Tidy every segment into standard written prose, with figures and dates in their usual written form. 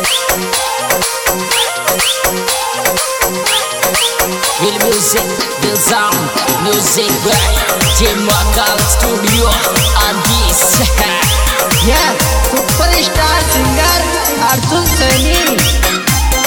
Will music, will sound, music by Team Workout Studio on this. Yeah, superstar singer Arjun Saini.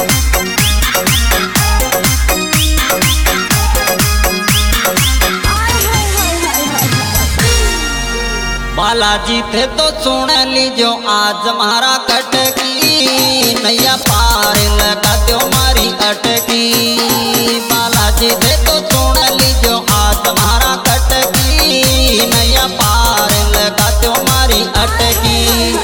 Balaji थे तो सुन लीजो आज हमारा कटकी नैया पार लगा दो मारी अटकी। बालाजी थे तो सुन लीजो आज हमारा कटकी नैया पार लगा दो मारी अटकी।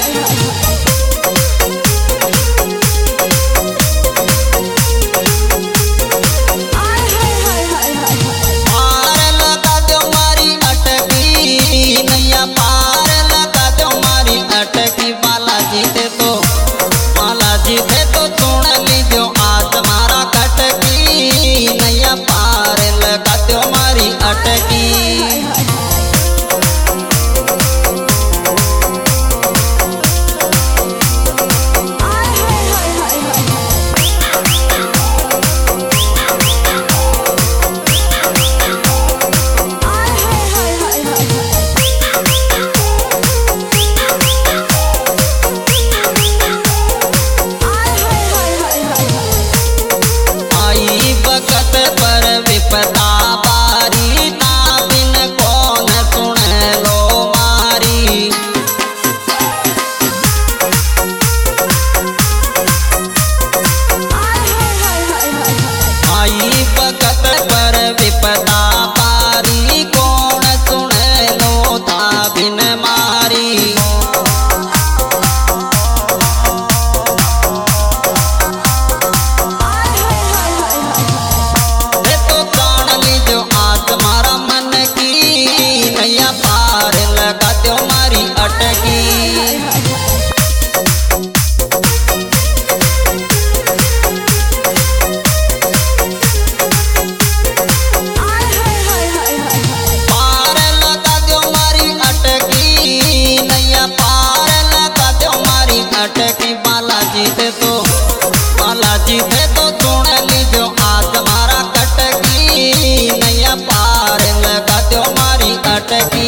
बालाजी थे तो सुन लीजो आज हमारा कटकी नैया पार लगा दो मारी अटकी।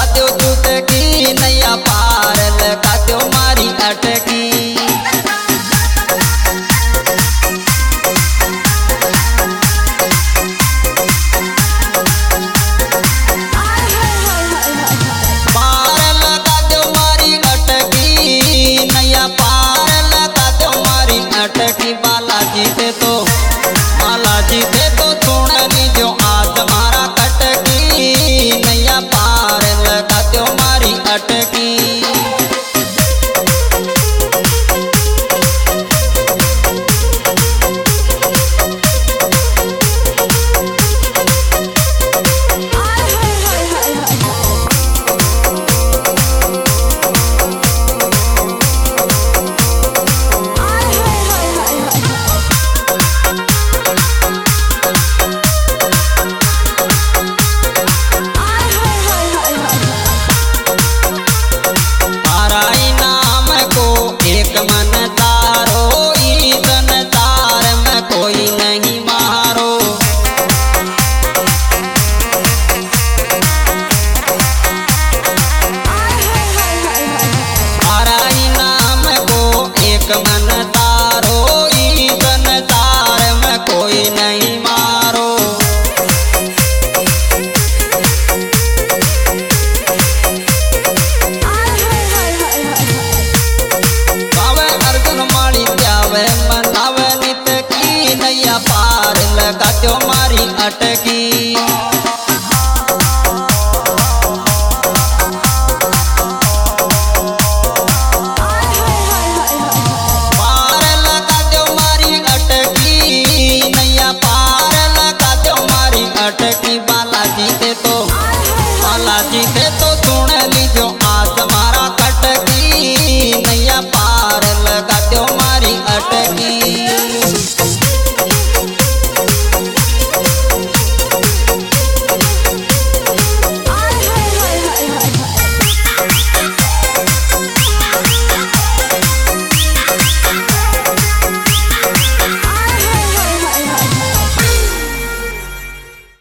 दो चुटकी नैया पार लगा दो मारी अटकी। पार लगा दो मारी अटकी नैया पार लगा दो मारी अटकी। बालाजी दे तो सुन लीजो आज मारा कटकी नैया पार लगा दो मारी अटकी। मन तारो ई संसार में कोई नहीं मारो। गावे अर्जुन माली त्यावे मनावे नित की नैया पार लगा दो मारी अटकी।